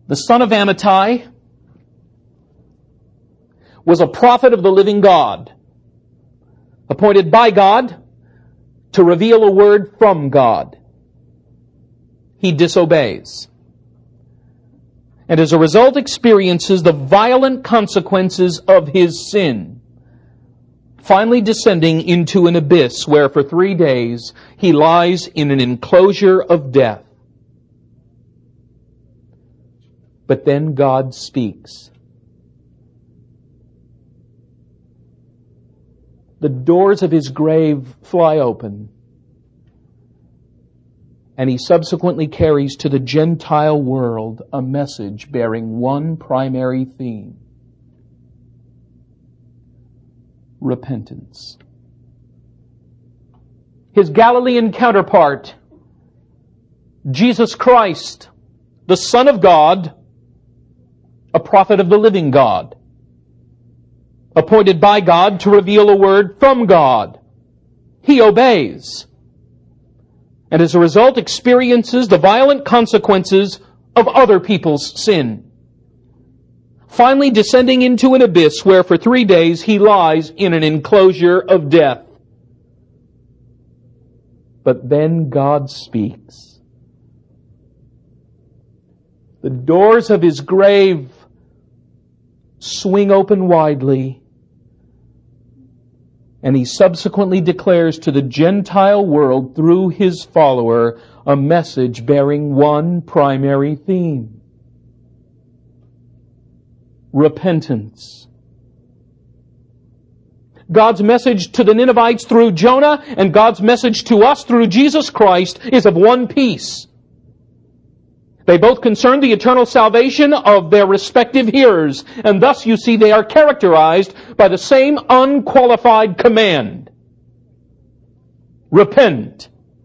the son of Amittai, was a prophet of the living God, appointed by God to reveal a word from God. He disobeys, and as a result experiences the violent consequences of his sin, finally descending into an abyss where for 3 days he lies in an enclosure of death. But then God speaks. The doors of his grave fly open, and he subsequently carries to the Gentile world a message bearing one primary theme: repentance. His Galilean counterpart, Jesus Christ, the Son of God, a prophet of the living God, appointed by God to reveal a word from God. He obeys, and as a result experiences the violent consequences of other people's sin, finally descending into an abyss where for 3 days he lies in an enclosure of death. But then God speaks. The doors of his grave swing open widely, and he subsequently declares to the Gentile world through his follower a message bearing one primary theme: repentance. God's message to the Ninevites through Jonah and God's message to us through Jesus Christ is of one piece. They both concern the eternal salvation of their respective hearers, and thus you see they are characterized by the same unqualified command: repent.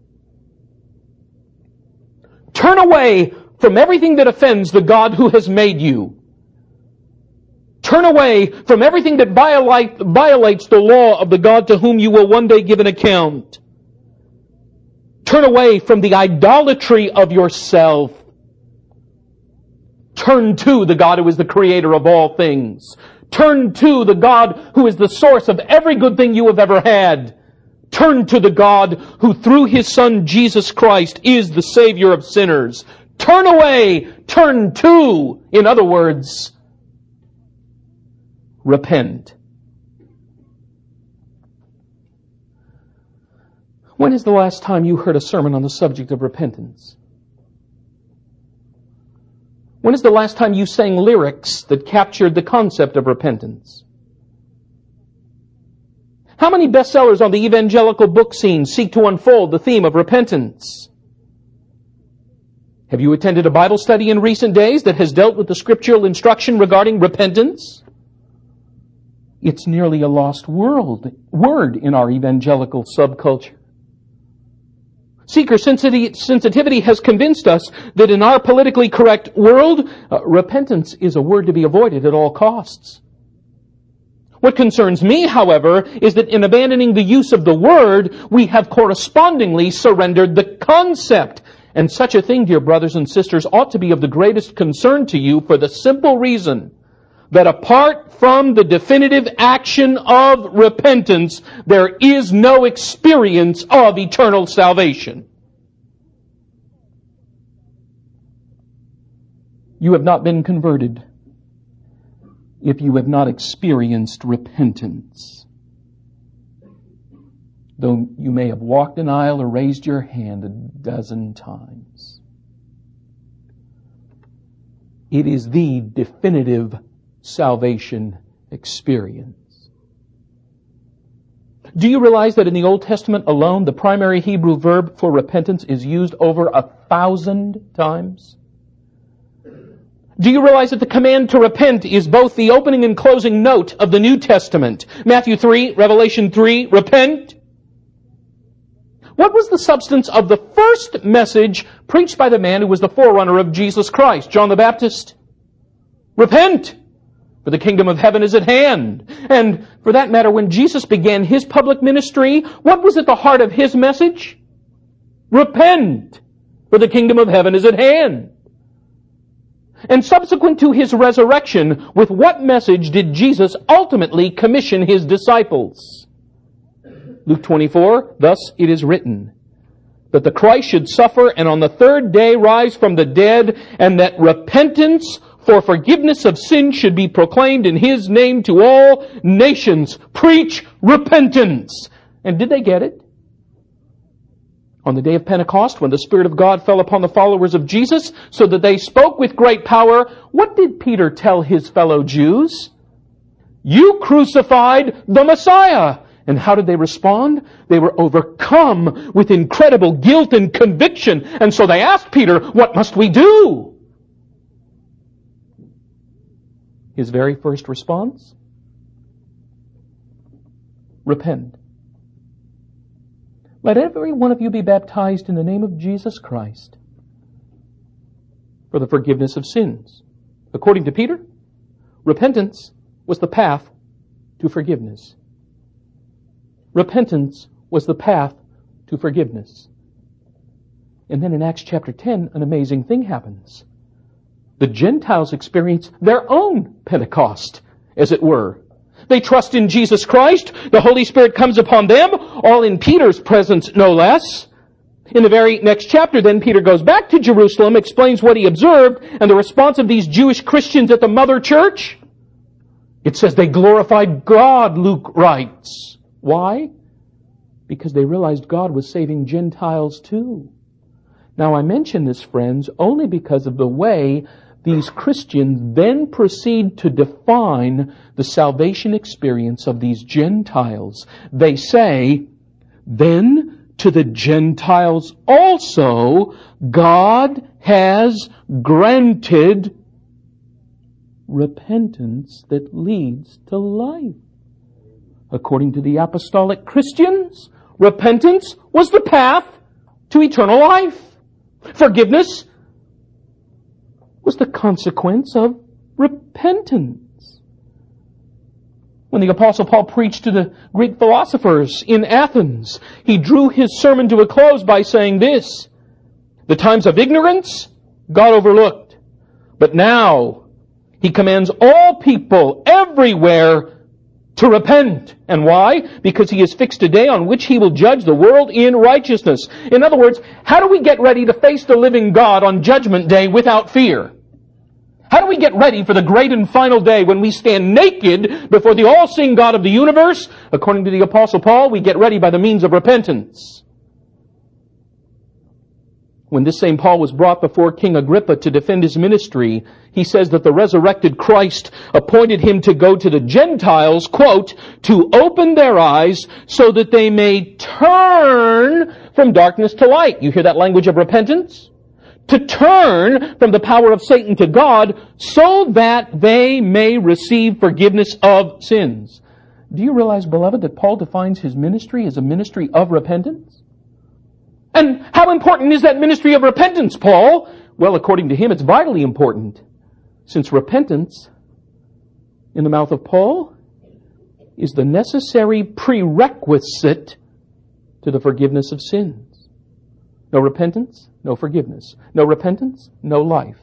Turn away from everything that offends the God who has made you. Turn away from everything that violates the law of the God to whom you will one day give an account. Turn away from the idolatry of yourself. Turn to the God who is the creator of all things. Turn to the God who is the source of every good thing you have ever had. Turn to the God who through his Son Jesus Christ is the Savior of sinners. Turn away, turn to, in other words, repent. When is the last time you heard a sermon on the subject of repentance? When is the last time you sang lyrics that captured the concept of repentance? How many bestsellers on the evangelical book scene seek to unfold the theme of repentance? Have you attended a Bible study in recent days that has dealt with the scriptural instruction regarding repentance? It's nearly a lost word in our evangelical subculture. Seeker sensitivity has convinced us that in our politically correct world, repentance is a word to be avoided at all costs. What concerns me, however, is that in abandoning the use of the word, we have correspondingly surrendered the concept. And such a thing, dear brothers and sisters, ought to be of the greatest concern to you for the simple reason that apart from the definitive action of repentance, there is no experience of eternal salvation. You have not been converted if you have not experienced repentance. Though you may have walked an aisle or raised your hand a dozen times. It is the definitive salvation experience. Do you realize that in the Old Testament alone, the primary Hebrew verb for repentance is used over 1,000 times? Do you realize that the command to repent is both the opening and closing note of the New Testament? Matthew 3, Revelation 3, repent. What was the substance of the first message preached by the man who was the forerunner of Jesus Christ, John the Baptist? Repent, for the kingdom of heaven is at hand. And for that matter, when Jesus began his public ministry, what was at the heart of his message? Repent, for the kingdom of heaven is at hand. And subsequent to his resurrection, with what message did Jesus ultimately commission his disciples? Luke 24, thus it is written, that the Christ should suffer and on the third day rise from the dead, and that repentance for forgiveness of sin should be proclaimed in his name to all nations. Preach repentance. And did they get it? On the day of Pentecost, when the Spirit of God fell upon the followers of Jesus, so that they spoke with great power, what did Peter tell his fellow Jews? You crucified the Messiah. And how did they respond? They were overcome with incredible guilt and conviction. And so they asked Peter, what must we do? His very first response? Repent. Let every one of you be baptized in the name of Jesus Christ for the forgiveness of sins. According to Peter, repentance was the path to forgiveness. Repentance was the path to forgiveness. And then in Acts chapter 10, an amazing thing happens. The Gentiles experience their own Pentecost, as it were. They trust in Jesus Christ. The Holy Spirit comes upon them, all in Peter's presence, no less. In the very next chapter, then, Peter goes back to Jerusalem, explains what he observed, and the response of these Jewish Christians at the mother church. It says they glorified God, Luke writes. Why? Because they realized God was saving Gentiles too. Now, I mention this, friends, only because of the way these Christians then proceed to define the salvation experience of these Gentiles. They say, then to the Gentiles also God has granted repentance that leads to life. According to the apostolic Christians, repentance was the path to eternal life. Forgiveness was the consequence of repentance. When the Apostle Paul preached to the Greek philosophers in Athens, he drew his sermon to a close by saying this, the times of ignorance God overlooked, but now he commands all people everywhere to repent. And why? Because he has fixed a day on which he will judge the world in righteousness. In other words, how do we get ready to face the living God on Judgment Day without fear? How do we get ready for the great and final day when we stand naked before the all-seeing God of the universe? According to the Apostle Paul, we get ready by the means of repentance. When this same Paul was brought before King Agrippa to defend his ministry, he says that the resurrected Christ appointed him to go to the Gentiles, quote, to open their eyes so that they may turn from darkness to light. You hear that language of repentance? To turn from the power of Satan to God so that they may receive forgiveness of sins. Do you realize, beloved, that Paul defines his ministry as a ministry of repentance? And how important is that ministry of repentance, Paul? Well, according to him, it's vitally important, since repentance, in the mouth of Paul, is the necessary prerequisite to the forgiveness of sins. No repentance, no forgiveness. No repentance, no life.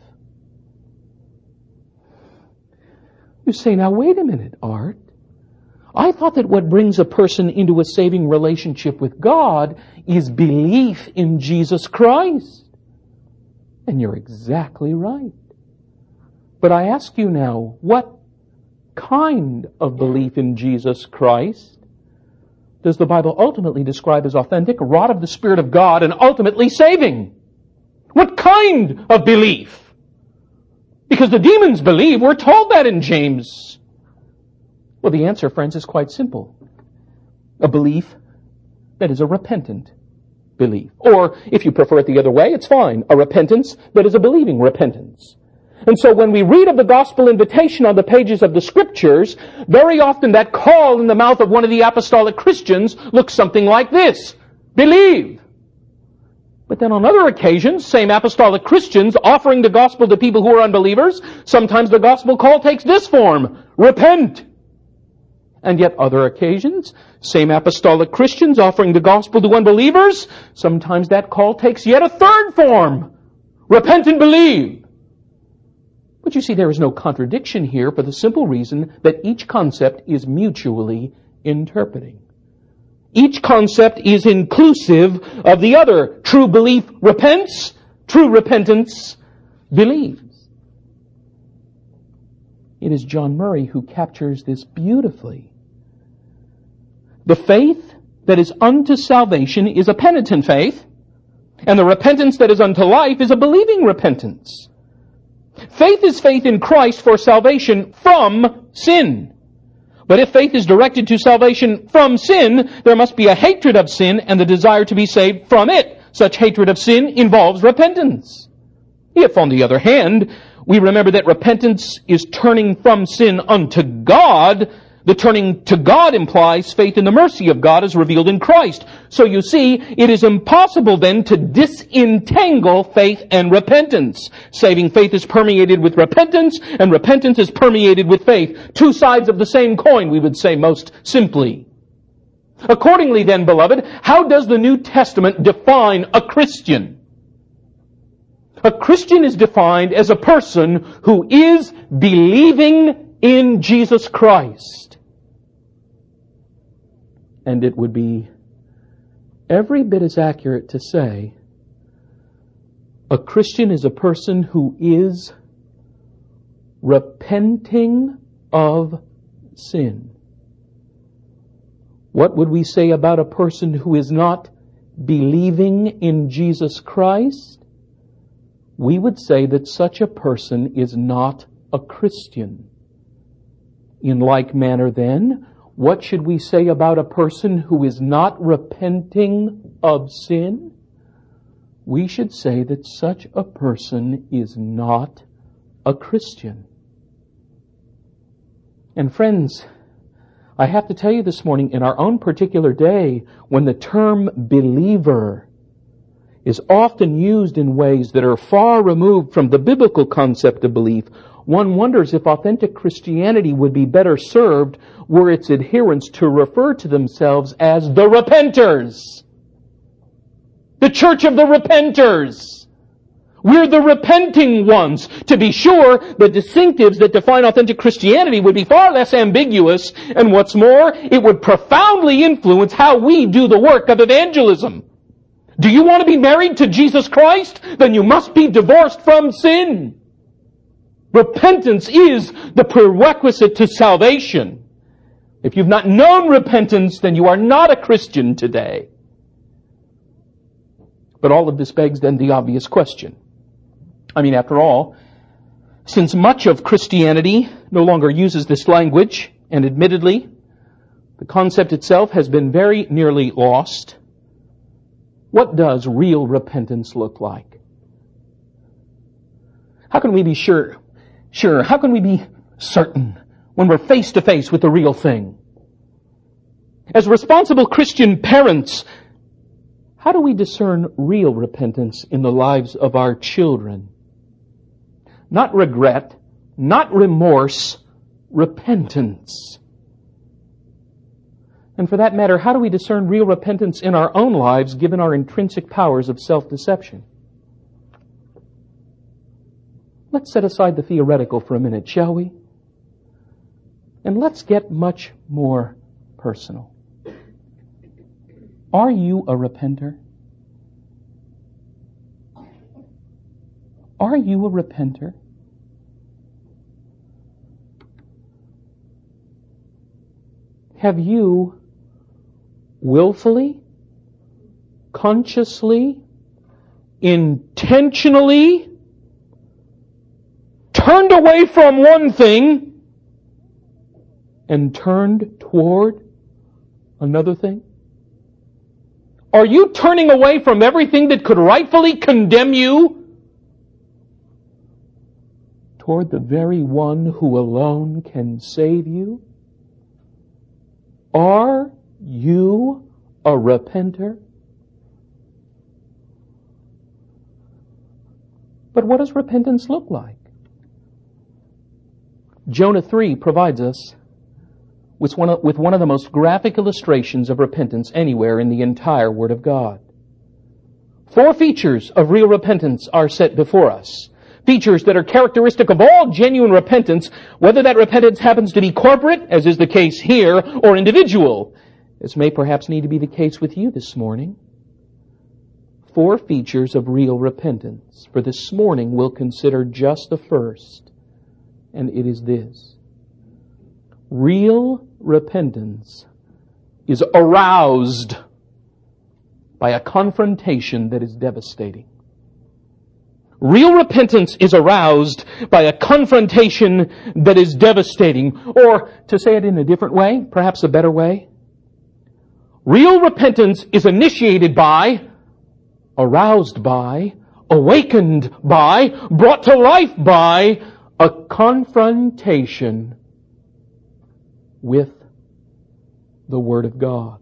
You say, now wait a minute, Art. I thought that what brings a person into a saving relationship with God is belief in Jesus Christ. And you're exactly right. But I ask you now, what kind of belief in Jesus Christ does the Bible ultimately describe as authentic, wrought of the Spirit of God, and ultimately saving? What kind of belief? Because the demons believe. We're told that in James. Well, the answer, friends, is quite simple. A belief that is a repentant belief. Or, if you prefer it the other way, it's fine. A repentance that is a believing repentance. And so when we read of the gospel invitation on the pages of the Scriptures, very often that call in the mouth of one of the apostolic Christians looks something like this. Believe. But then on other occasions, same apostolic Christians offering the gospel to people who are unbelievers, sometimes the gospel call takes this form. Repent. And yet other occasions, same apostolic Christians offering the gospel to unbelievers, sometimes that call takes yet a third form. Repent and believe. But you see, there is no contradiction here for the simple reason that each concept is mutually interpreting. Each concept is inclusive of the other. True belief repents. True repentance believes. It is John Murray who captures this beautifully. The faith that is unto salvation is a penitent faith, and the repentance that is unto life is a believing repentance. Faith is faith in Christ for salvation from sin. But if faith is directed to salvation from sin, there must be a hatred of sin and the desire to be saved from it. Such hatred of sin involves repentance. If, on the other hand, we remember that repentance is turning from sin unto God, the turning to God implies faith in the mercy of God as revealed in Christ. So you see, it is impossible then to disentangle faith and repentance. Saving faith is permeated with repentance, and repentance is permeated with faith. Two sides of the same coin, we would say most simply. Accordingly then, beloved, how does the New Testament define a Christian? A Christian is defined as a person who is believing in Jesus Christ. And it would be every bit as accurate to say a Christian is a person who is repenting of sin. What would we say about a person who is not believing in Jesus Christ? We would say that such a person is not a Christian. In like manner then, what should we say about a person who is not repenting of sin? We should say that such a person is not a Christian. And friends, I have to tell you this morning, in our own particular day, when the term believer is often used in ways that are far removed from the biblical concept of belief, one wonders if authentic Christianity would be better served were its adherents to refer to themselves as the repenters. The church of the repenters. We're the repenting ones. To be sure, the distinctives that define authentic Christianity would be far less ambiguous, and what's more, it would profoundly influence how we do the work of evangelism. Do you want to be married to Jesus Christ? Then you must be divorced from sin. Repentance is the prerequisite to salvation. If you've not known repentance, then you are not a Christian today. But all of this begs then the obvious question. After all, since much of Christianity no longer uses this language, and admittedly, the concept itself has been very nearly lost, what does real repentance look like? How can we be sure? How can we be certain when we're face to face with the real thing? As responsible Christian parents, how do we discern real repentance in the lives of our children? Not regret, not remorse, repentance. And for that matter, how do we discern real repentance in our own lives given our intrinsic powers of self-deception? Let's set aside the theoretical for a minute, shall we? And let's get much more personal. Are you a repenter? Are you a repenter? Have you willfully, consciously, intentionally turned away from one thing and turned toward another thing? Are you turning away from everything that could rightfully condemn you toward the very one who alone can save you? Are you a repenter? But what does repentance look like? Jonah 3 provides us with one of the most graphic illustrations of repentance anywhere in the entire Word of God. 4 features of real repentance are set before us. features that are characteristic of all genuine repentance, whether that repentance happens to be corporate, as is the case here, or individual. This may perhaps need to be the case with you this morning. 4 features of real repentance. For this morning, we'll consider just the first, and it is this. Real repentance is aroused by a confrontation that is devastating. Real repentance is aroused by a confrontation that is devastating. Or, to say it in a different way, perhaps a better way, real repentance is initiated by, aroused by, awakened by, brought to life by a confrontation with the Word of God.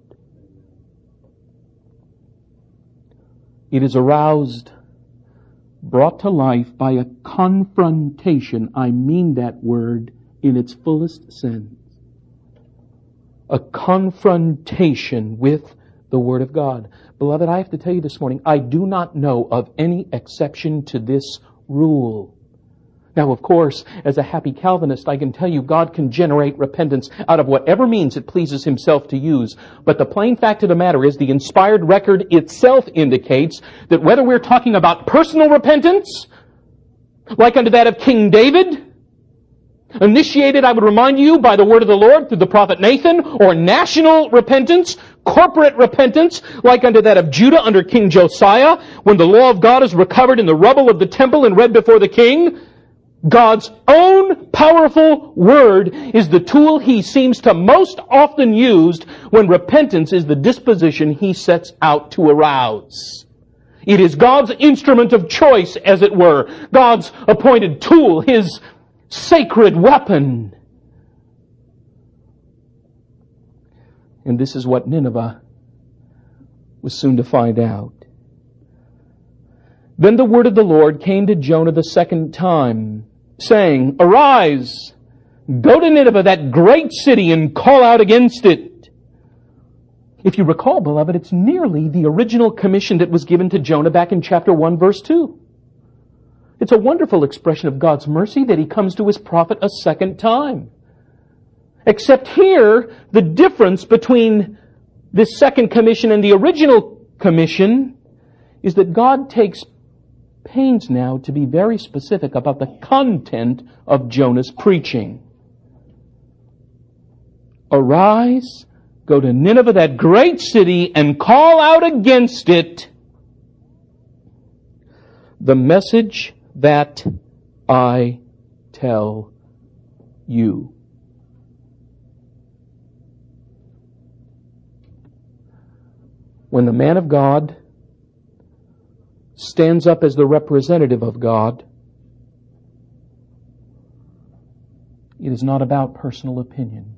It is aroused, brought to life by a confrontation. I mean that word in its fullest sense. A confrontation with the Word of God. Beloved, I have to tell you this morning, I do not know of any exception to this rule. Now, of course, as a happy Calvinist, I can tell you God can generate repentance out of whatever means it pleases Himself to use. But the plain fact of the matter is the inspired record itself indicates that whether we're talking about personal repentance, like unto that of King David, initiated, I would remind you, by the word of the Lord through the prophet Nathan, or national repentance, corporate repentance, like unto that of Judah under King Josiah, when the law of God is recovered in the rubble of the temple and read before the king, God's own powerful Word is the tool He seems to most often use when repentance is the disposition He sets out to arouse. It is God's instrument of choice, as it were, God's appointed tool, His sacred weapon. And this is what Nineveh was soon to find out. Then the word of the Lord came to Jonah the second time, saying, Arise, go to Nineveh, that great city, and call out against it. If you recall, beloved, it's nearly the original commission that was given to Jonah back in chapter 1, verse 2. It's a wonderful expression of God's mercy that He comes to His prophet a second time. Except here, the difference between this second commission and the original commission is that God takes pains now to be very specific about the content of Jonah's preaching. Arise, go to Nineveh, that great city, and call out against it the message that I tell you. When the man of God stands up as the representative of God, it is not about personal opinion.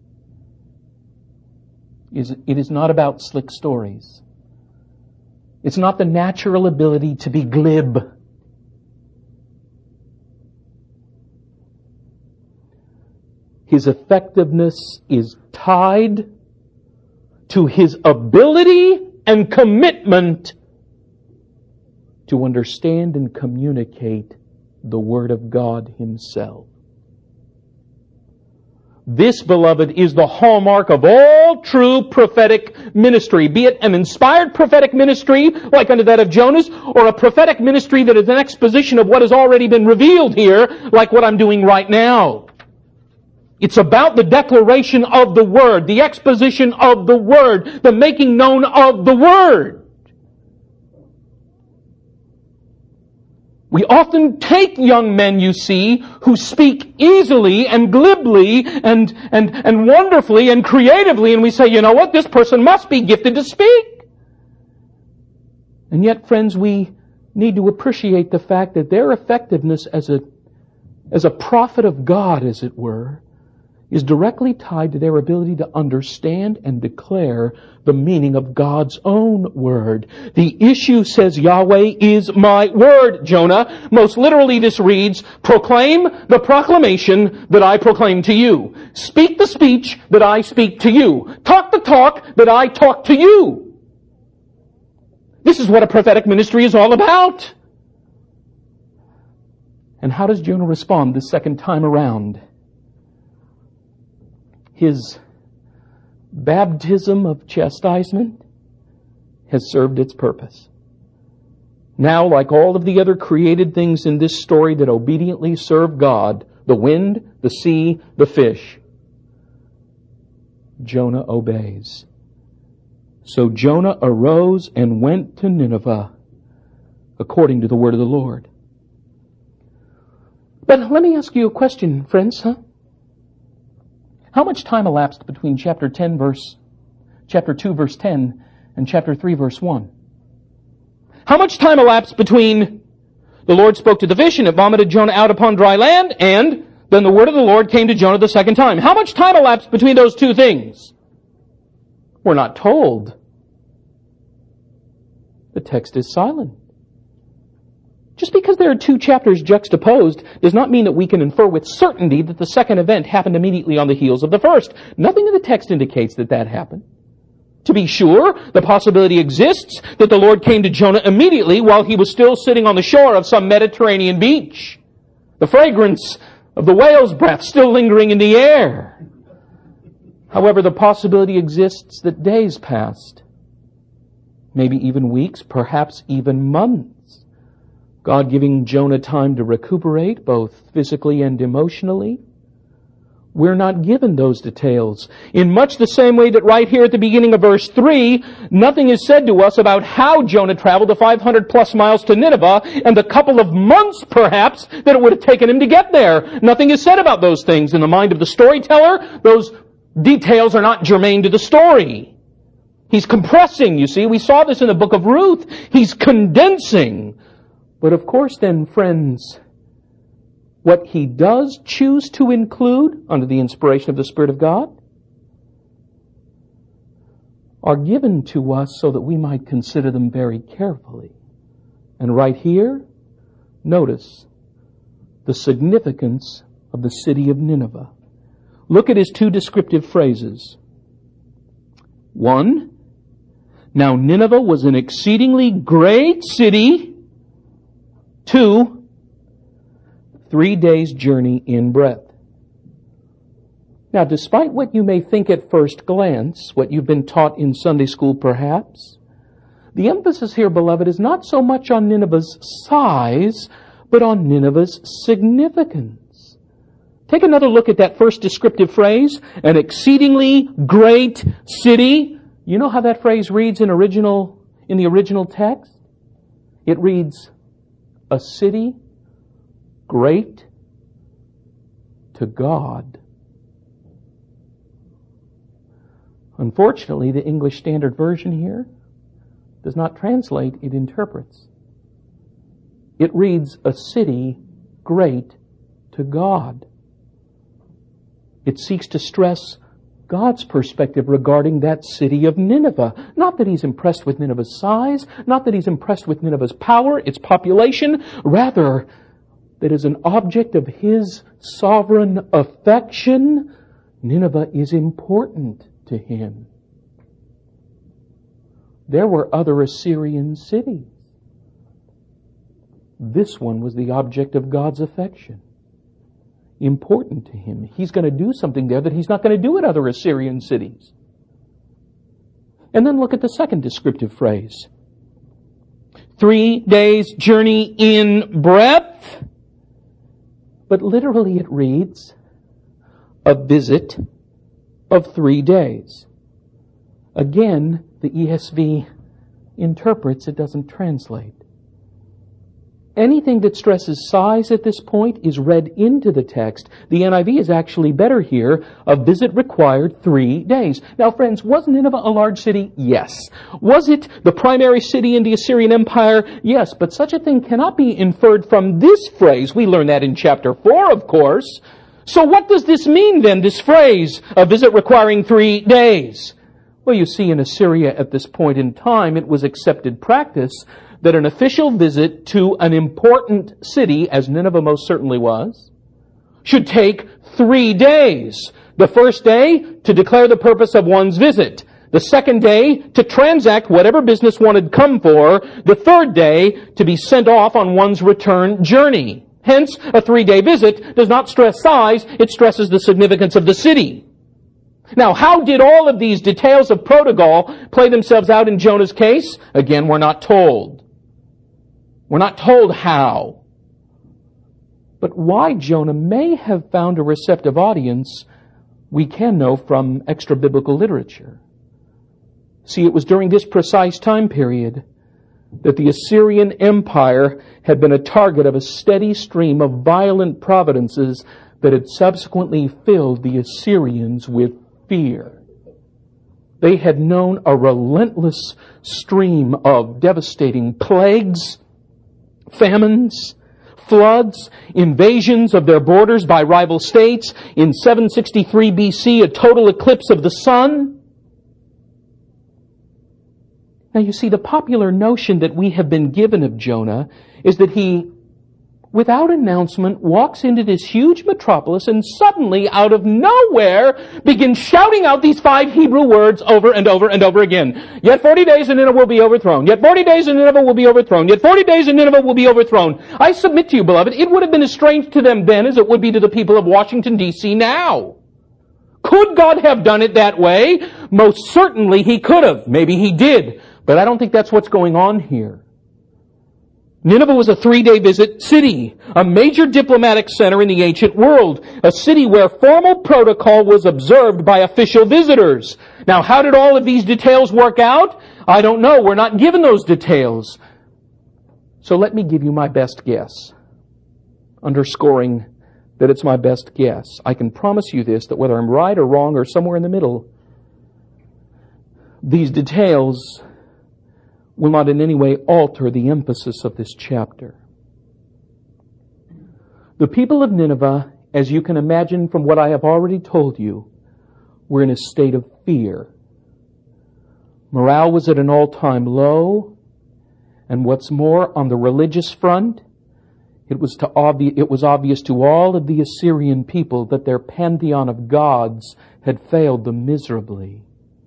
It is not about slick stories. It's not the natural ability to be glib. His effectiveness is tied to his ability and commitment to understand and communicate the Word of God Himself. This, beloved, is the hallmark of all true prophetic ministry, be it an inspired prophetic ministry like unto that of Jonas, or a prophetic ministry that is an exposition of what has already been revealed here, like what I'm doing right now. It's about the declaration of the Word, the exposition of the Word, the making known of the Word. We often take young men, you see, who speak easily and glibly and wonderfully and creatively, and we say, you know what, this person must be gifted to speak. And yet, friends, we need to appreciate the fact that their effectiveness as a prophet of God, as it were, is directly tied to their ability to understand and declare the meaning of God's own Word. The issue, says Yahweh, is my Word, Jonah. Most literally this reads, proclaim the proclamation that I proclaim to you. Speak the speech that I speak to you. Talk the talk that I talk to you. This is what a prophetic ministry is all about. And how does Jonah respond this second time around? His baptism of chastisement has served its purpose. Now, like all of the other created things in this story that obediently serve God, the wind, the sea, the fish, Jonah obeys. So Jonah arose and went to Nineveh according to the word of the Lord. But let me ask you a question, friends, How much time elapsed between chapter 2, verse 10, and chapter 3, verse 1? How much time elapsed between the Lord spoke to the fish and it vomited Jonah out upon dry land, and then the word of the Lord came to Jonah the second time? How much time elapsed between those two things? We're not told. The text is silent. Just because there are two chapters juxtaposed does not mean that we can infer with certainty that the second event happened immediately on the heels of the first. Nothing in the text indicates that that happened. To be sure, the possibility exists that the Lord came to Jonah immediately while he was still sitting on the shore of some Mediterranean beach. The fragrance of the whale's breath still lingering in the air. However, the possibility exists that days passed, maybe even weeks, perhaps even months. God giving Jonah time to recuperate, both physically and emotionally. We're not given those details. In much the same way that right here at the beginning of verse 3, nothing is said to us about how Jonah traveled the 500 plus miles to Nineveh and the couple of months, perhaps, that it would have taken him to get there. Nothing is said about those things. In the mind of the storyteller, those details are not germane to the story. He's compressing, you see. We saw this in the book of Ruth. He's condensing. But of course then, friends, what he does choose to include under the inspiration of the Spirit of God are given to us so that we might consider them very carefully. And right here, notice the significance of the city of Nineveh. Look at his two descriptive phrases. 1, now Nineveh was an exceedingly great city. 2, 3 days' journey in breadth. Now, despite what you may think at first glance, what you've been taught in Sunday school perhaps, the emphasis here, beloved, is not so much on Nineveh's size, but on Nineveh's significance. Take another look at that first descriptive phrase, an exceedingly great city. You know how that phrase reads in the original text? It reads, a city great to God. Unfortunately, the English Standard Version here does not translate, it interprets. It reads, a city great to God. It seeks to stress God's perspective regarding that city of Nineveh. Not that he's impressed with Nineveh's size, not that he's impressed with Nineveh's power, its population, rather that as an object of his sovereign affection, Nineveh is important to him. There were other Assyrian cities. This one was the object of God's affection. Important to him. He's going to do something there that he's not going to do at other Assyrian cities. And then look at the second descriptive phrase. 3 days' journey in breadth. But literally it reads, a visit of 3 days. Again, the ESV interprets, it doesn't translate. Anything that stresses size at this point is read into the text. The NIV is actually better here. A visit required 3 days. Now, friends, was Nineveh a large city? Yes. Was it the primary city in the Assyrian Empire? Yes. But such a thing cannot be inferred from this phrase. We learn that in chapter 4, of course. So what does this mean then, this phrase, a visit requiring 3 days? Well, you see, in Assyria at this point in time, it was accepted practice that an official visit to an important city, as Nineveh most certainly was, should take 3 days. The first day, to declare the purpose of one's visit. The second day, to transact whatever business one had come for. The third day, to be sent off on one's return journey. Hence, a 3-day visit does not stress size, it stresses the significance of the city. Now, how did all of these details of protocol play themselves out in Jonah's case? Again, we're not told. We're not told how. But why Jonah may have found a receptive audience, we can know from extra-biblical literature. See, it was during this precise time period that the Assyrian Empire had been a target of a steady stream of violent providences that had subsequently filled the Assyrians with fear. They had known a relentless stream of devastating plagues, famines, floods, invasions of their borders by rival states. In 763 BC, a total eclipse of the sun. Now you see, the popular notion that we have been given of Jonah is that he, without announcement, walks into this huge metropolis and suddenly, out of nowhere, begins shouting out these 5 Hebrew words over and over and over again. Yet 40 days and Nineveh will be overthrown. Yet 40 days and Nineveh will be overthrown. Yet 40 days and Nineveh will be overthrown. I submit to you, beloved, it would have been as strange to them then as it would be to the people of Washington, D.C. now. Could God have done it that way? Most certainly He could have. Maybe He did. But I don't think that's what's going on here. Nineveh was a 3-day visit city, a major diplomatic center in the ancient world, a city where formal protocol was observed by official visitors. Now, how did all of these details work out? I don't know. We're not given those details. So let me give you my best guess, underscoring that it's my best guess. I can promise you this, that whether I'm right or wrong or somewhere in the middle, these details will not in any way alter the emphasis of this chapter. The people of Nineveh, as you can imagine from what I have already told you, were in a state of fear. Morale was at an all-time low, and what's more, on the religious front, it was obvious to all of the Assyrian people that their pantheon of gods had failed them miserably.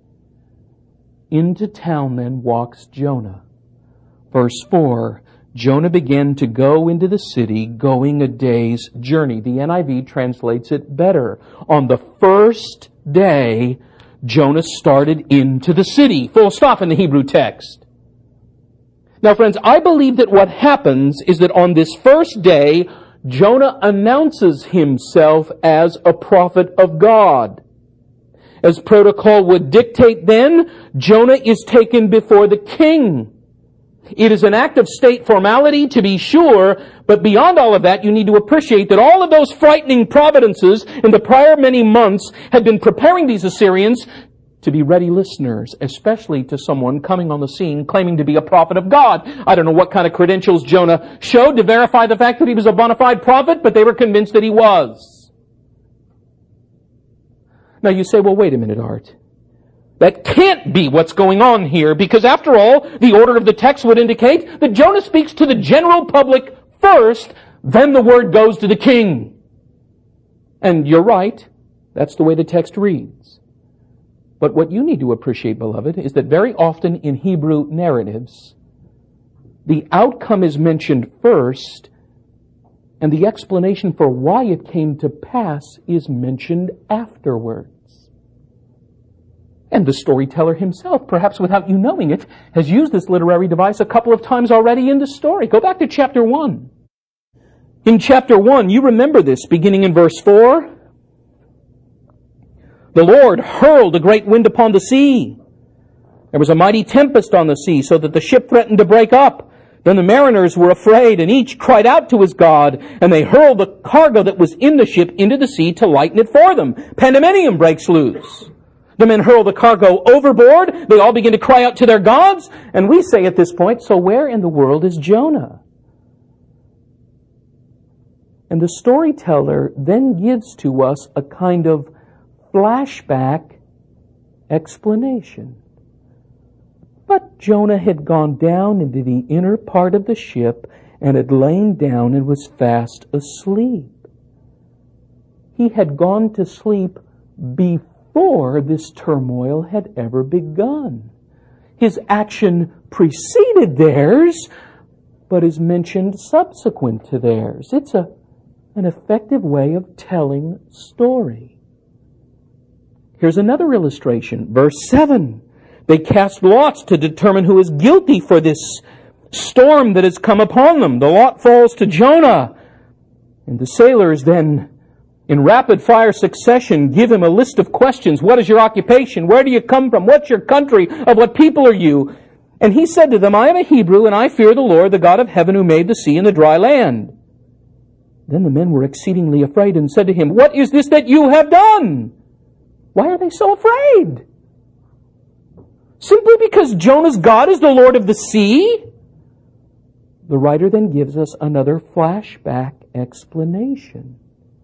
Into town then walks Jonah. Verse 4, Jonah began to go into the city, going a day's journey. The NIV translates it better. On the first day, Jonah started into the city. Full stop in the Hebrew text. Now, friends, I believe that what happens is that on this first day, Jonah announces himself as a prophet of God. As protocol would dictate then, Jonah is taken before the king. It is an act of state formality, to be sure, but beyond all of that, you need to appreciate that all of those frightening providences in the prior many months had been preparing these Assyrians to be ready listeners, especially to someone coming on the scene claiming to be a prophet of God. I don't know what kind of credentials Jonah showed to verify the fact that he was a bona fide prophet, but they were convinced that he was. Now you say, well, wait a minute, Art. That can't be what's going on here, because after all, the order of the text would indicate that Jonah speaks to the general public first, then the word goes to the king. And you're right. That's the way the text reads. But what you need to appreciate, beloved, is that very often in Hebrew narratives, the outcome is mentioned first, and the explanation for why it came to pass is mentioned afterwards. And the storyteller himself, perhaps without you knowing it, has used this literary device a couple of times already in the story. Go back to chapter 1. In chapter 1, you remember this, beginning in verse 4. The Lord hurled a great wind upon the sea. There was a mighty tempest on the sea, so that the ship threatened to break up. Then the mariners were afraid, and each cried out to his God, and they hurled the cargo that was in the ship into the sea to lighten it for them. Pandemonium breaks loose. The men hurl the cargo overboard. They all begin to cry out to their gods. And we say at this point, so where in the world is Jonah? And the storyteller then gives to us a kind of flashback explanation. But Jonah had gone down into the inner part of the ship and had lain down and was fast asleep. He had gone to sleep before this turmoil had ever begun. His action preceded theirs, but is mentioned subsequent to theirs. It's an effective way of telling story. Here's another illustration. Verse 7. They cast lots to determine who is guilty for this storm that has come upon them. The lot falls to Jonah. And the sailors then, in rapid fire succession, give him a list of questions. What is your occupation? Where do you come from? What's your country? Of what people are you? And he said to them, I am a Hebrew, and I fear the Lord, the God of heaven, who made the sea and the dry land. Then the men were exceedingly afraid and said to him, What is this that you have done? Why are they so afraid? Simply because Jonah's God is the Lord of the sea? The writer then gives us another flashback explanation.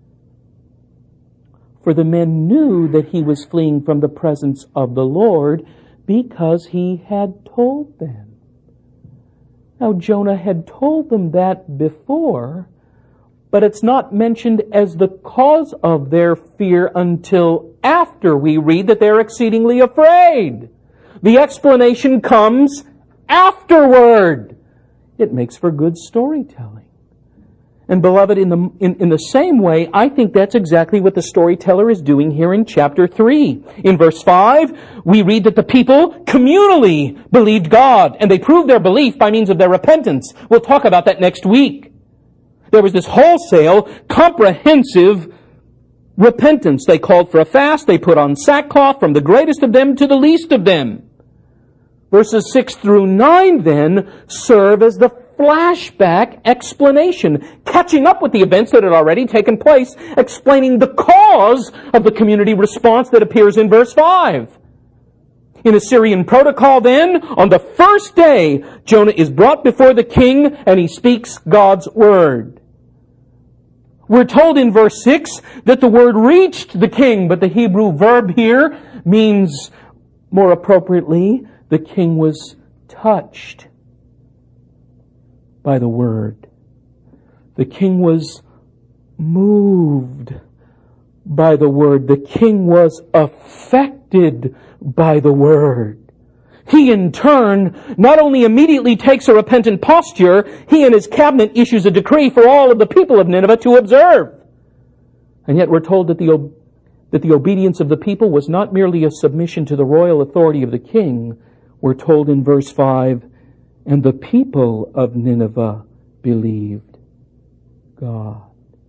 For the men knew that he was fleeing from the presence of the Lord because he had told them. Now, Jonah had told them that before, but it's not mentioned as the cause of their fear until after we read that they're exceedingly afraid. The explanation comes afterward. It makes for good storytelling. And beloved, in the same way, I think that's exactly what the storyteller is doing here in chapter 3. In verse 5, we read that the people communally believed God, and they proved their belief by means of their repentance. We'll talk about that next week. There was this wholesale, comprehensive repentance. They called for a fast. They put on sackcloth from the greatest of them to the least of them. Verses 6 through 9 then serve as the flashback explanation, catching up with the events that had already taken place, explaining the cause of the community response that appears in verse 5. In Assyrian protocol then, on the first day, Jonah is brought before the king and he speaks God's word. We're told in verse 6 that the word reached the king, but the Hebrew verb here means, more appropriately, the king was touched by the word. The king was moved by the word. The king was affected by the word. He in turn not only immediately takes a repentant posture, he and his cabinet issues a decree for all of the people of Nineveh to observe. And yet we're told that the obedience of the people was not merely a submission to the royal authority of the king. We're told in verse 5, and the people of Nineveh believed God.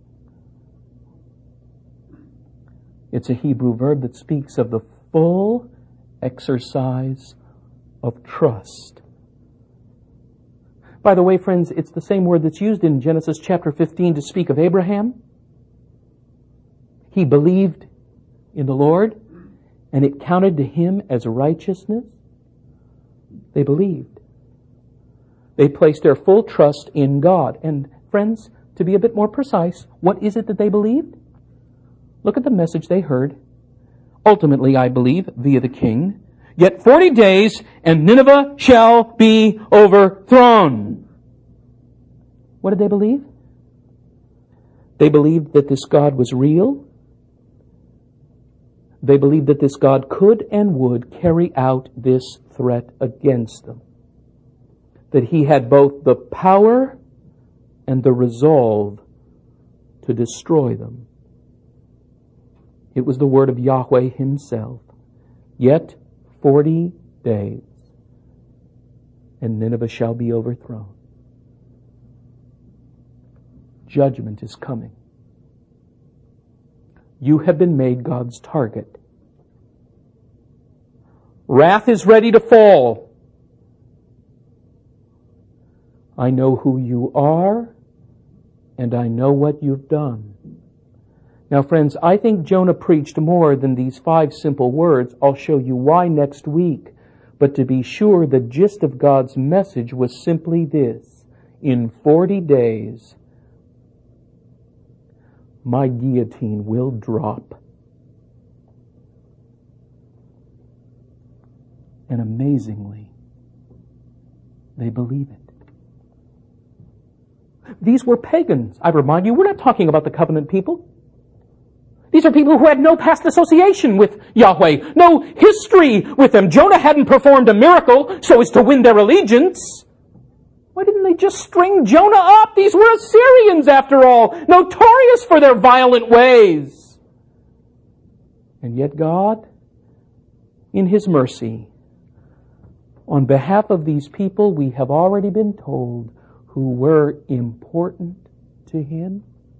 It's a Hebrew verb that speaks of the full exercise of trust. By the way, friends, it's the same word that's used in Genesis chapter 15 to speak of Abraham. He believed in the Lord, and it counted to him as righteousness. They believed. They placed their full trust in God. And friends, to be a bit more precise, what is it that they believed? Look at the message they heard. Ultimately, I believe, via the king, yet 40 days and Nineveh shall be overthrown. What did they believe? They believed that this God was real. They believed that this God could and would carry out this threat against them. That he had both the power and the resolve to destroy them. It was the word of Yahweh himself. Yet 40 days, and Nineveh shall be overthrown. Judgment is coming. You have been made God's target. Wrath is ready to fall. I know who you are, and I know what you've done. Now, friends, I think Jonah preached more than these 5 simple words. I'll show you why next week. But to be sure, the gist of God's message was simply this. In 40 days, my guillotine will drop. And amazingly, they believe it. These were pagans. I remind you, we're not talking about the covenant people. These are people who had no past association with Yahweh, no history with them. Jonah hadn't performed a miracle so as to win their allegiance. Why didn't they just string Jonah up? These were Assyrians, after all, notorious for their violent ways. And yet God, in His mercy, on behalf of these people we have already been told who were important to Him,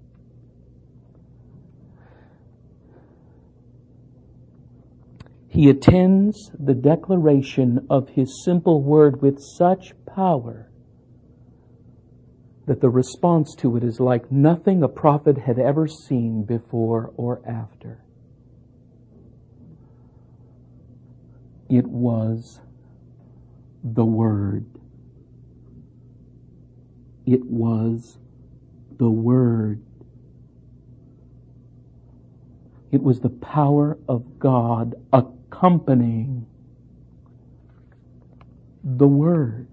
He attends the declaration of His simple word with such power that the response to it is like nothing a prophet had ever seen before or after. It was the Word. It was the Word. It was the power of God accompanying the Word.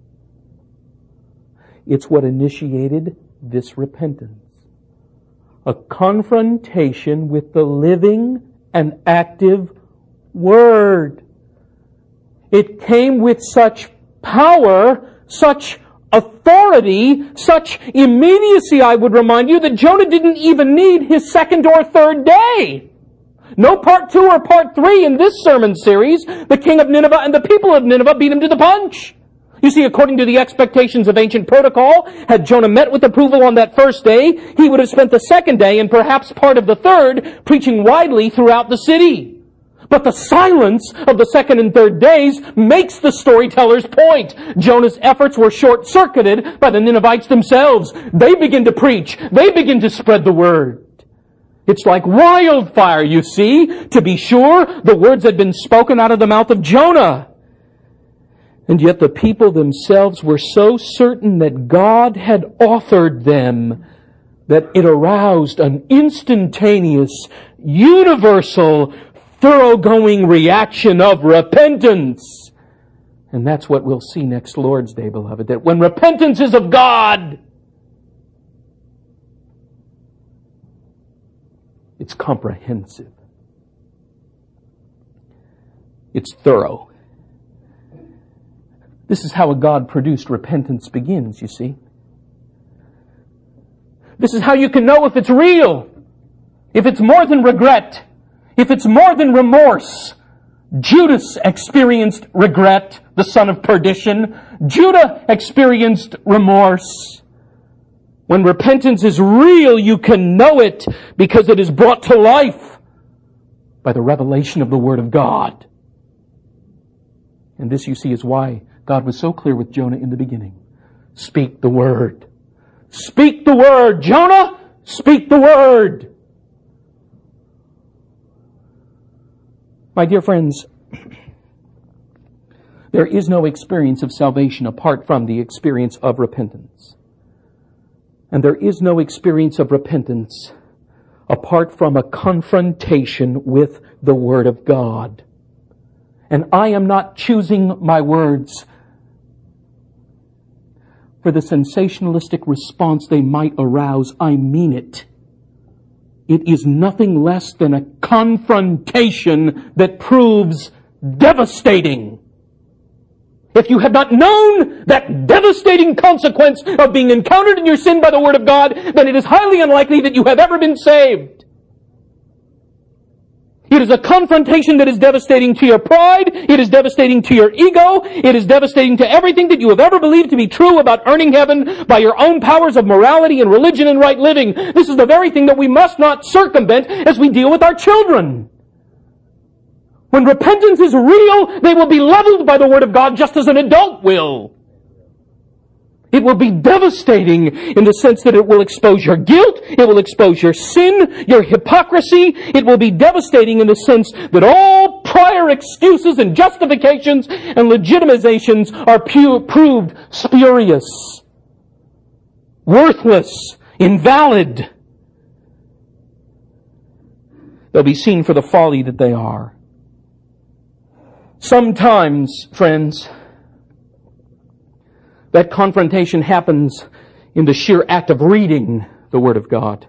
It's what initiated this repentance. A confrontation with the living and active Word. It came with such power, such authority, such immediacy, I would remind you, that Jonah didn't even need his second or third day. No part 2 or part 3 in this sermon series. The king of Nineveh and the people of Nineveh beat him to the punch. You see, according to the expectations of ancient protocol, had Jonah met with approval on that first day, he would have spent the second day and perhaps part of the third preaching widely throughout the city. But the silence of the second and third days makes the storyteller's point. Jonah's efforts were short-circuited by the Ninevites themselves. They begin to preach. They begin to spread the word. It's like wildfire, you see. To be sure, the words had been spoken out of the mouth of Jonah. And yet the people themselves were so certain that God had authored them that it aroused an instantaneous, universal, thoroughgoing reaction of repentance. And that's what we'll see next Lord's Day, beloved, that when repentance is of God, it's comprehensive. It's thorough. This is how a God-produced repentance begins, you see. This is how you can know if it's real, if it's more than regret, if it's more than remorse. Judas experienced regret, the son of perdition. Judah experienced remorse. When repentance is real, you can know it because it is brought to life by the revelation of the Word of God. And this, you see, is why God was so clear with Jonah in the beginning. Speak the Word. Speak the Word. Jonah, speak the Word. My dear friends, there is no experience of salvation apart from the experience of repentance. And there is no experience of repentance apart from a confrontation with the Word of God. And I am not choosing my words for the sensationalistic response they might arouse. I mean it. It is nothing less than a confrontation that proves devastating. If you have not known that devastating consequence of being encountered in your sin by the Word of God, then it is highly unlikely that you have ever been saved. It is a confrontation that is devastating to your pride. It is devastating to your ego. It is devastating to everything that you have ever believed to be true about earning heaven by your own powers of morality and religion and right living. This is the very thing that we must not circumvent as we deal with our children. When repentance is real, they will be leveled by the Word of God just as an adult will. It will be devastating in the sense that it will expose your guilt, it will expose your sin, your hypocrisy. It will be devastating in the sense that all prior excuses and justifications and legitimizations are proved spurious, worthless, invalid. They'll be seen for the folly that they are. Sometimes, friends, that confrontation happens in the sheer act of reading the Word of God.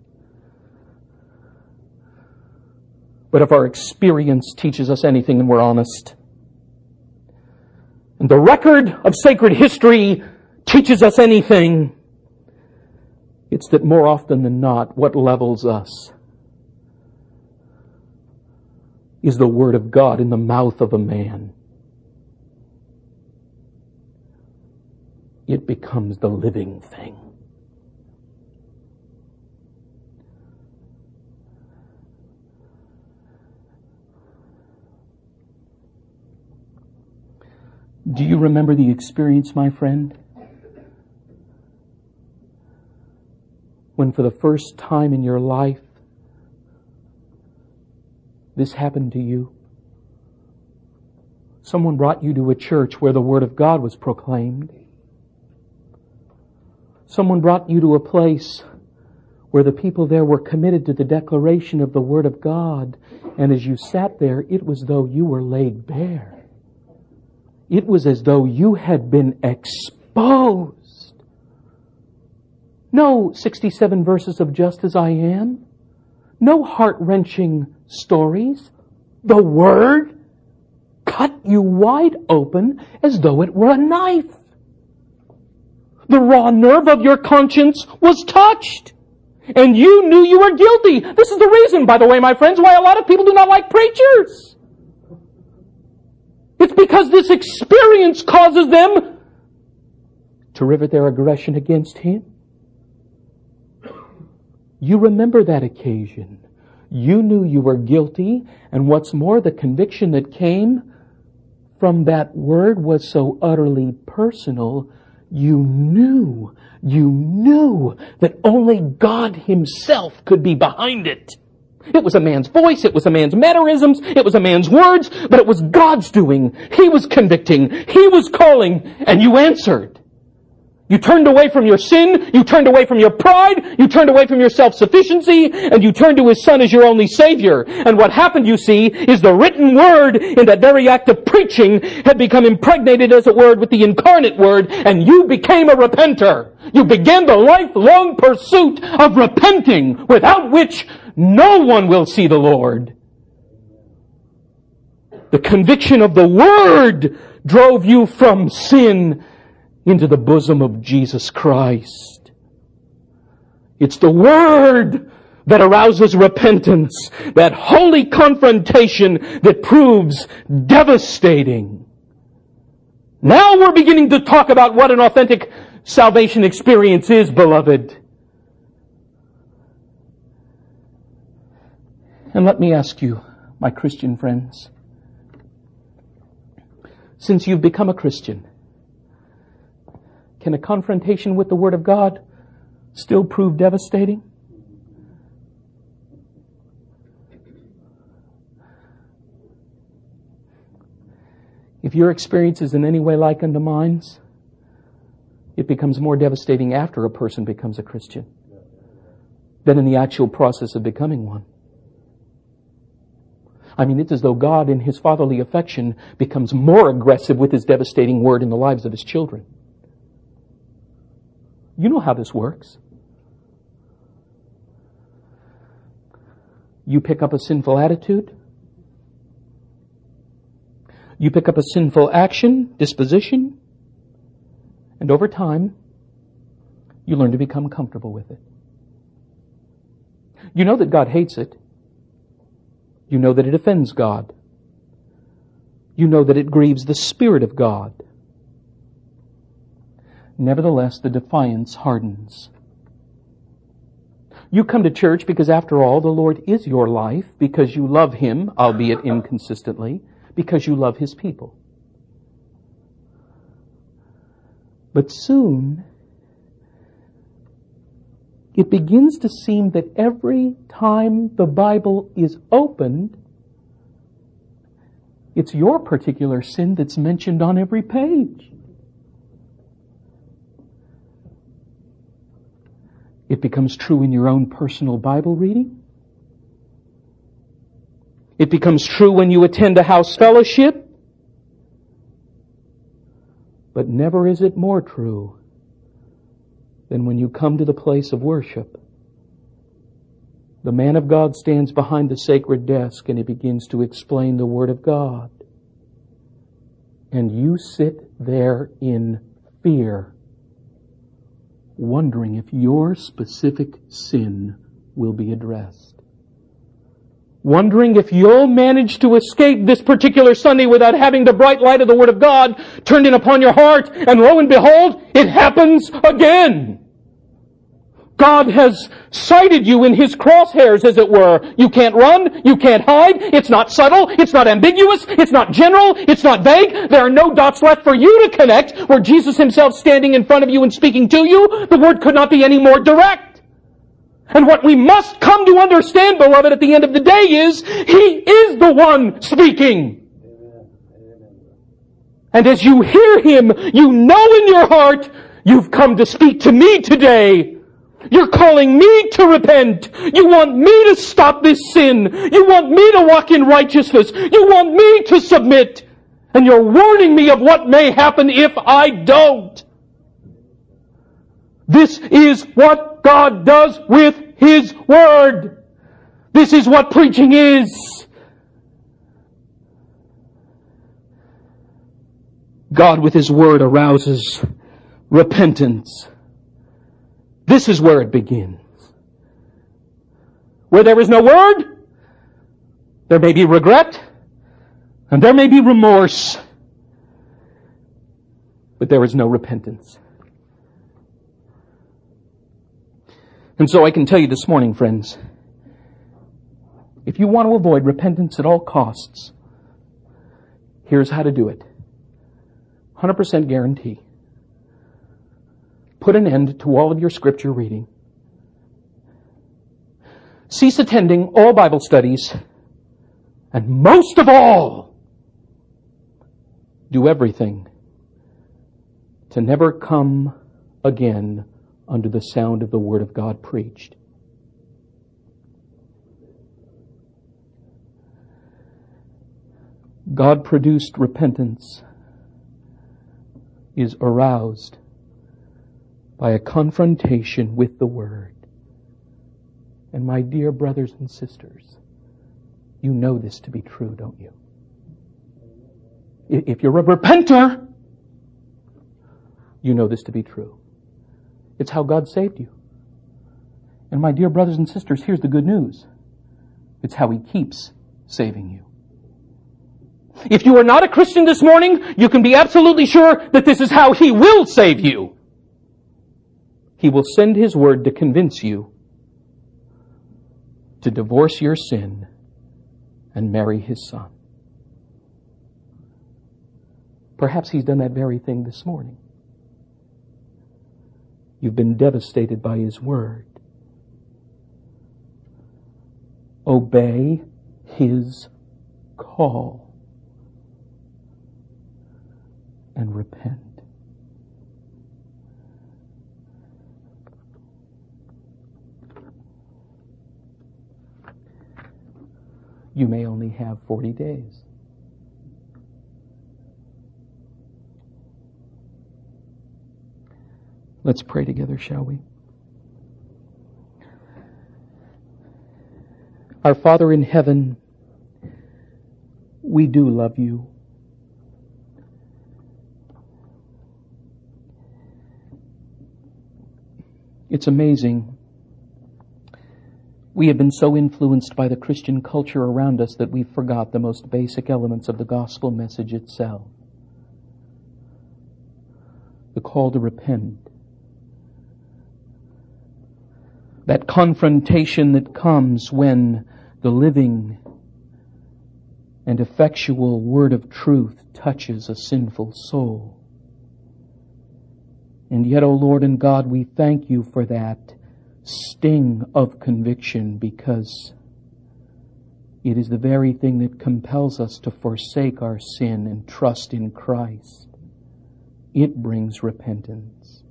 But if our experience teaches us anything and we're honest, and the record of sacred history teaches us anything, it's that more often than not, what levels us is the Word of God in the mouth of a man. It becomes the living thing. Do you remember the experience, my friend, when for the first time in your life this happened to you? Someone brought you to a church where the Word of God was proclaimed. Someone brought you to a place where the people there were committed to the declaration of the Word of God. And as you sat there, it was as though you were laid bare. It was as though you had been exposed. No 67 verses of Just As I Am. No heart-wrenching stories. The Word cut you wide open as though it were a knife. The raw nerve of your conscience was touched. And you knew you were guilty. This is the reason, by the way, my friends, why a lot of people do not like preachers. It's because this experience causes them to rivet their aggression against Him. You remember that occasion. You knew you were guilty, and what's more, the conviction that came from that word was so utterly personal. You knew that only God Himself could be behind it. It was a man's voice, it was a man's mannerisms, it was a man's words, but it was God's doing. He was convicting, He was calling, and you answered. You turned away from your sin, you turned away from your pride, you turned away from your self-sufficiency, and you turned to His Son as your only Savior. And what happened, you see, is the written Word in that very act of preaching had become impregnated, as it were, with the incarnate Word, and you became a repenter. You began the lifelong pursuit of repenting, without which no one will see the Lord. The conviction of the Word drove you from sin into the bosom of Jesus Christ. It's the Word that arouses repentance, that holy confrontation that proves devastating. Now we're beginning to talk about what an authentic salvation experience is, beloved. And let me ask you, my Christian friends, since you've become a Christian, can a confrontation with the Word of God still prove devastating? If your experience is in any way like unto mine's, it becomes more devastating after a person becomes a Christian than in the actual process of becoming one. I mean, it's as though God, in His fatherly affection, becomes more aggressive with His devastating Word in the lives of His children. You know how this works. You pick up a sinful attitude. You pick up a sinful action, disposition, and over time, you learn to become comfortable with it. You know that God hates it. You know that it offends God. You know that it grieves the Spirit of God. Nevertheless, the defiance hardens. You come to church because, after all, the Lord is your life, because you love Him, albeit inconsistently, because you love His people. But soon, it begins to seem that every time the Bible is opened, it's your particular sin that's mentioned on every page. It becomes true in your own personal Bible reading. It becomes true when you attend a house fellowship. But never is it more true than when you come to the place of worship. The man of God stands behind the sacred desk and he begins to explain the Word of God. And you sit there in fear wondering if your specific sin will be addressed. Wondering if you'll manage to escape this particular Sunday without having the bright light of the Word of God turned in upon your heart, and lo and behold, it happens again. God has sighted you in His crosshairs, as it were. You can't run, you can't hide, it's not subtle, it's not ambiguous, it's not general, it's not vague. There are no dots left for you to connect where Jesus Himself standing in front of you and speaking to you. The Word could not be any more direct. And what we must come to understand, beloved, at the end of the day is, He is the one speaking. And as you hear Him, you know in your heart, you've come to speak to me today. You're calling me to repent. You want me to stop this sin. You want me to walk in righteousness. You want me to submit. And you're warning me of what may happen if I don't. This is what God does with His Word. This is what preaching is. God with His Word arouses repentance. This is where it begins. Where there is no Word, there may be regret, and there may be remorse, but there is no repentance. And so I can tell you this morning, friends, if you want to avoid repentance at all costs, here's how to do it. 100% guarantee. Put an end to all of your scripture reading. Cease attending all Bible studies. And most of all, do everything to never come again under the sound of the Word of God preached. God-produced repentance is aroused by a confrontation with the Word. And my dear brothers and sisters, you know this to be true, don't you? If you're a repenter, you know this to be true. It's how God saved you. And my dear brothers and sisters, here's the good news. It's how He keeps saving you. If you are not a Christian this morning, you can be absolutely sure that this is how He will save you. He will send His Word to convince you to divorce your sin and marry His Son. Perhaps He's done that very thing this morning. You've been devastated by His Word. Obey His call and repent. You may only have 40 days. Let's pray together, shall we? Our Father in heaven, we do love You. It's amazing. We have been so influenced by the Christian culture around us that we forgot the most basic elements of the gospel message itself. The call to repent. That confrontation that comes when the living and effectual word of truth touches a sinful soul. And yet, O Lord and God, we thank You for that sting of conviction, because it is the very thing that compels us to forsake our sin and trust in Christ. It brings repentance.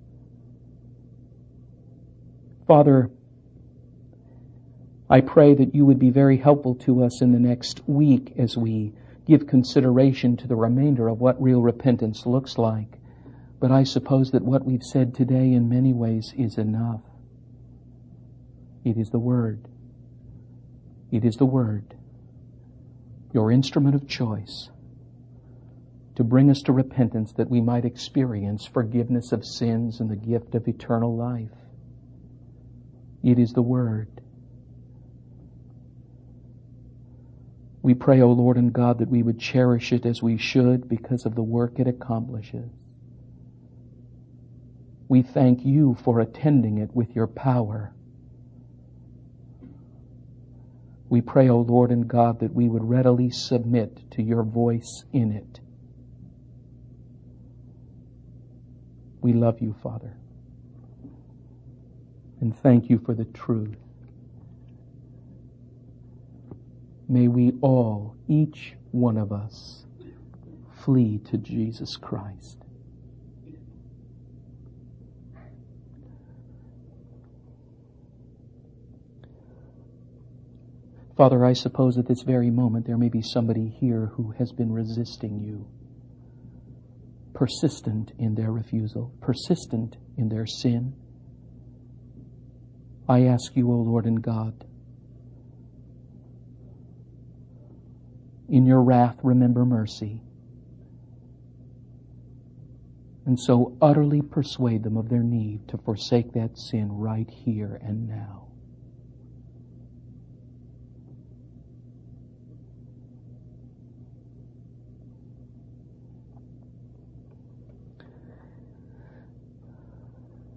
Father, I pray that You would be very helpful to us in the next week as we give consideration to the remainder of what real repentance looks like. But I suppose that what we've said today in many ways is enough. It is the Word. It is the Word, your instrument of choice to to bring us to repentance that we might experience forgiveness of sins and the gift of eternal life. It is the Word. We pray, O Lord and God, that we would cherish it as we should because of the work it accomplishes. We thank you for attending it with your power. We pray, O Lord and God, that we would readily submit to your voice in it. We love you, Father, and thank you for the truth. May we all, each one of us, flee to Jesus Christ. Father, I suppose at this very moment there may be somebody here who has been resisting you, persistent in their refusal, persistent in their sin. I ask you, O Lord and God, in your wrath remember mercy, and so utterly persuade them of their need to forsake that sin right here and now.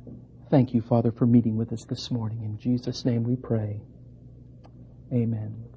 Thank you, Father, for meeting with us this morning. In Jesus' name we pray. Amen.